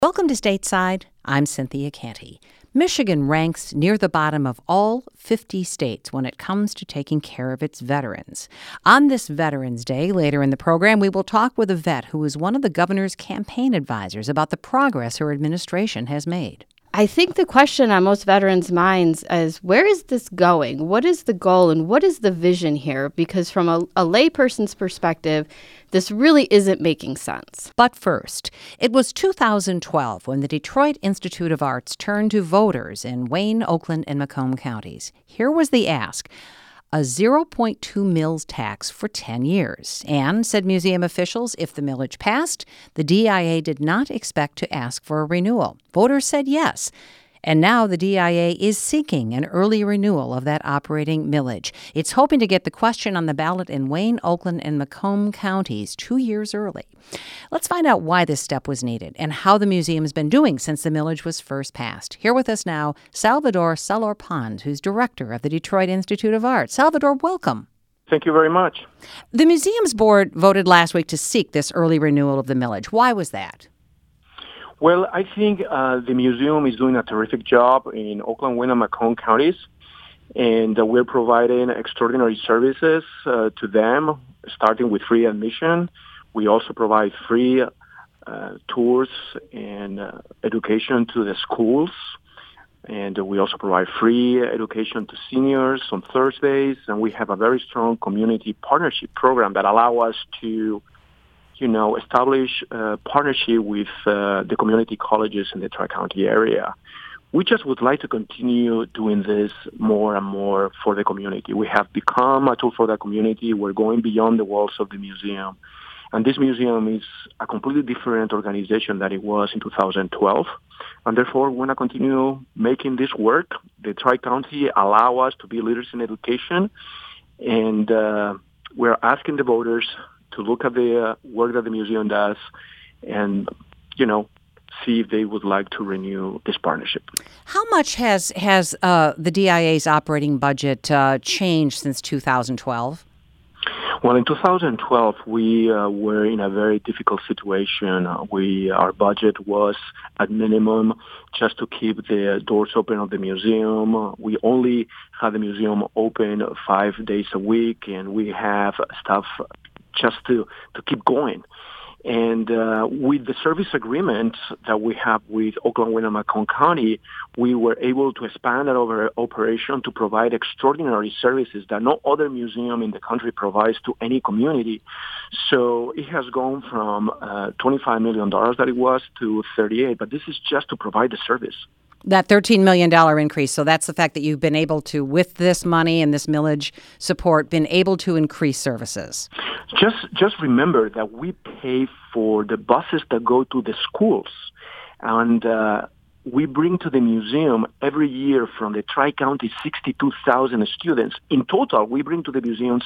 Welcome to Stateside. I'm Cynthia Canty. Michigan ranks near the bottom of all 50 states when it comes to taking care of its veterans. On this Veterans Day, later in the program, we will talk with a vet who is one of the governor's campaign advisors about the progress her administration has made. I think the question on most veterans' minds is, where is this going? What is the goal and what is the vision here? Because from a layperson's perspective, this really isn't making sense. But first, it was 2012 when the Detroit Institute of Arts turned to voters in Wayne, Oakland, and Macomb counties. Here was the ask: a 0.2 mills tax for 10 years. And, said museum officials, if the millage passed, the DIA did not expect to ask for a renewal. Voters said yes. And now the DIA is seeking an early renewal of that operating millage. It's hoping to get the question on the ballot in Wayne, Oakland, and Macomb counties 2 years early. Let's find out why this step was needed and how the museum has been doing since the millage was first passed. Here with us now, Salvador Salor-Pond, who's director of the Detroit Institute of Arts. Salvador, welcome. Thank you very much. The museum's board voted last week to seek this early renewal of the millage. Why was that? Well, I think the museum is doing a terrific job in Oakland, Wayne, and Macomb counties, and we're providing extraordinary services to them, starting with free admission. We also provide free tours and education to the schools, and we also provide free education to seniors on Thursdays, and we have a very strong community partnership program that allow us to establish a partnership with the community colleges in the Tri-County area. We just would like to continue doing this more and more for the community. We have become a tool for the community. We're going beyond the walls of the museum. And this museum is a completely different organization than it was in 2012. And therefore, we want to continue making this work. The Tri-County allow us to be leaders in education. And we're asking the voters to look at the work that the museum does and, see if they would like to renew this partnership. How much has the DIA's operating budget changed since 2012? Well, in 2012, we were in a very difficult situation. Our budget was at minimum just to keep the doors open of the museum. We only had the museum open 5 days a week, and we have staff just to keep going. And with the service agreement that we have with Oakland, Wayne, and Macomb County, we were able to expand our operation to provide extraordinary services that no other museum in the country provides to any community. So it has gone from $25 million that it was to $38, but this is just to provide the service. That $13 million increase, so that's the fact that you've been able to, with this money and this millage support, been able to increase services. Just remember that we pay for the buses that go to the schools, and we bring to the museum every year from the Tri-County 62,000 students. In total, we bring to the museum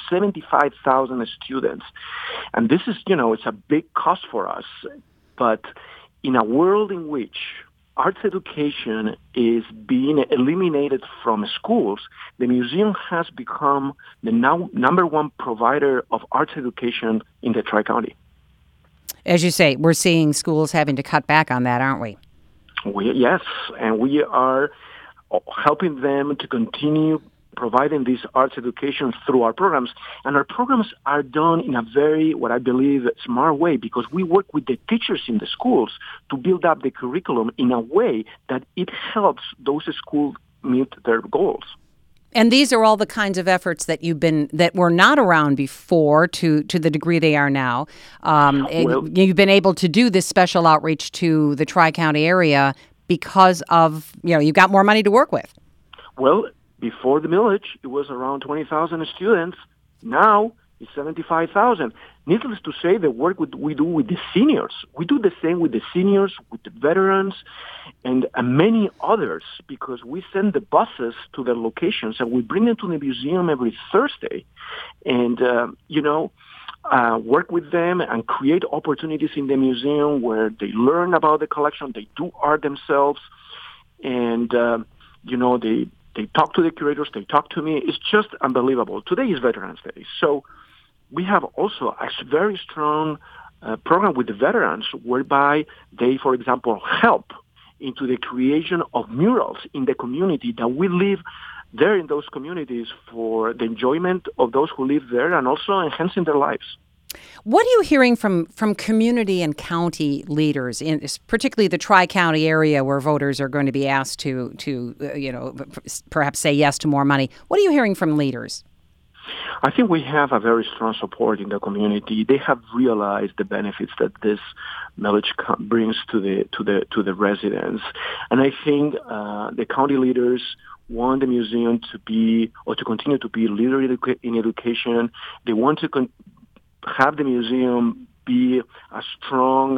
75,000 students. And this is, it's a big cost for us. But in a world in which arts education is being eliminated from schools, the museum has become the number one provider of arts education in the Tri-County. As you say, we're seeing schools having to cut back on that, aren't we? Yes, and we are helping them to continue providing this arts education through our programs. And our programs are done in a very, what I believe, smart way, because we work with the teachers in the schools to build up the curriculum in a way that it helps those schools meet their goals. And these are all the kinds of efforts that that were not around before to the degree they are now. You've been able to do this special outreach to the Tri-County area because of, you've got more money to work with. Well, before the millage, it was around 20,000 students. Now it's 75,000. Needless to say, the work we do with the seniors, we do the same with the seniors, with the veterans, and many others, because we send the buses to their locations and we bring them to the museum every Thursday, and work with them and create opportunities in the museum where they learn about the collection, they do art themselves, and they talk to the curators, they talk to me. It's just unbelievable. Today is Veterans Day, so we have also a very strong program with the veterans whereby they, for example, help into the creation of murals in the community that we live there in those communities for the enjoyment of those who live there and also enhancing their lives. What are you hearing from community and county leaders, in particularly the Tri-County area where voters are going to be asked to perhaps say yes to more money? What are you hearing from leaders? I think we have a very strong support in the community. They have realized the benefits that this millage brings to the residents, and I think the county leaders want the museum to be or to continue to be a leader in education. They want to have the museum be a strong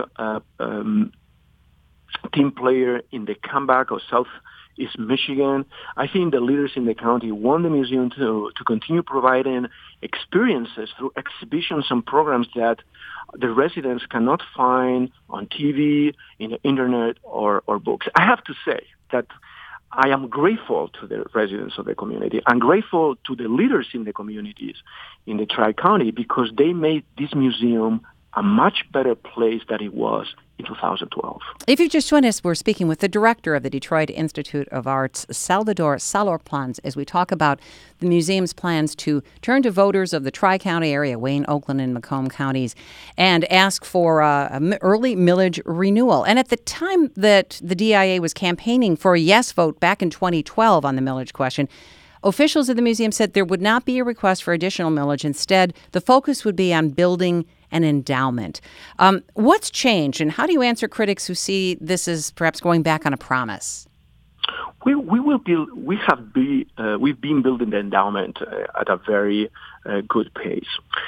team player in the comeback of Southeast Michigan. I think the leaders in the county want the museum to continue providing experiences through exhibitions and programs that the residents cannot find on TV, in the internet, or books. I have to say that I am grateful to the residents of the community. I'm grateful to the leaders in the communities in the Tri-County because they made this museum a much better place than it was in 2012. If you just joined us, we're speaking with the director of the Detroit Institute of Arts, Salvador Salorpons, as we talk about the museum's plans to turn to voters of the Tri-County area, Wayne, Oakland, and Macomb counties, and ask for early millage renewal. And at the time that the DIA was campaigning for a yes vote back in 2012 on the millage question, officials of the museum said there would not be a request for additional millage. Instead, the focus would be on building an endowment. What's changed, and how do you answer critics who see this as perhaps going back on a promise? We've been building the endowment at a very good pace.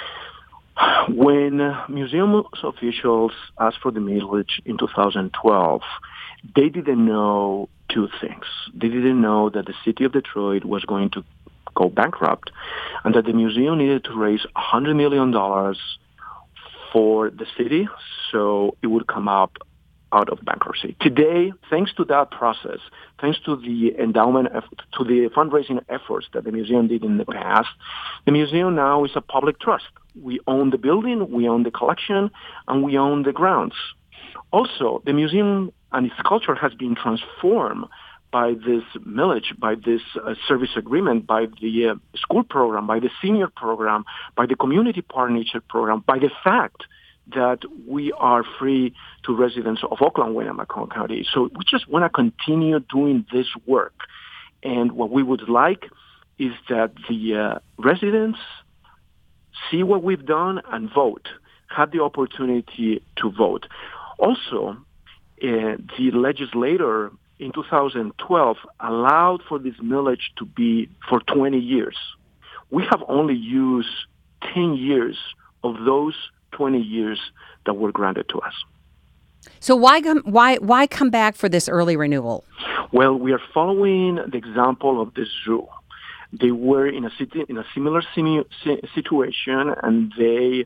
When museum officials asked for the millage in 2012, they didn't know two things. They didn't know that the city of Detroit was going to go bankrupt and that the museum needed to raise $100 million for the city, so it would come up out of bankruptcy. Today, thanks to that process, thanks to the endowment, to the fundraising efforts that the museum did in the past, the museum now is a public trust. We own the building, we own the collection, and we own the grounds. Also, the museum and its culture has been transformed by this millage, by this service agreement, by the school program, by the senior program, by the community partnership program, by the fact that we are free to residents of Oakland, Wayne, and Macomb County. So we just want to continue doing this work. And what we would like is that the residents see what we've done and vote, have the opportunity to vote. Also, the legislator in 2012 allowed for this millage to be for 20 years. We have only used 10 years of those 20 years that were granted to us. So why come back for this early renewal? Well, we are following the example of the zoo. They were in a similar situation, and they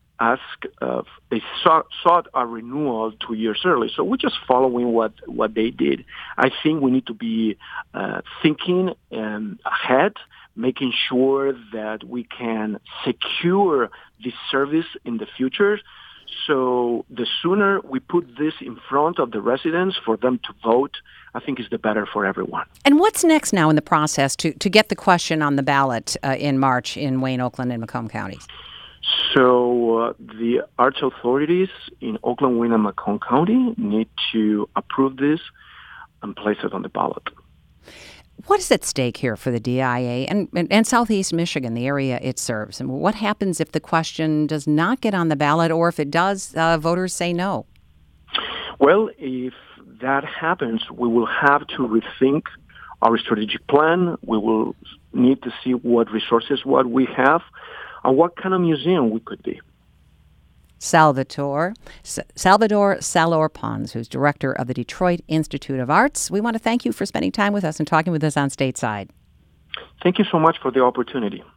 sought a renewal 2 years early. So we're just following what they did. I think we need to be thinking ahead, making sure that we can secure this service in the future. So the sooner we put this in front of the residents for them to vote, I think is the better for everyone. And what's next now in the process to get the question on the ballot in March in Wayne, Oakland, and Macomb counties? So the arts authorities in Oakland, Wayne, and Macomb County need to approve this and place it on the ballot. What is at stake here for the DIA and Southeast Michigan, the area it serves? And what happens if the question does not get on the ballot, or if it does, voters say no? Well, if that happens, we will have to rethink our strategic plan. We will need to see what resources we have and what kind of museum we could be. Salvador Salorpons, who's director of the Detroit Institute of Arts. We want to thank you for spending time with us and talking with us on Stateside. Thank you so much for the opportunity.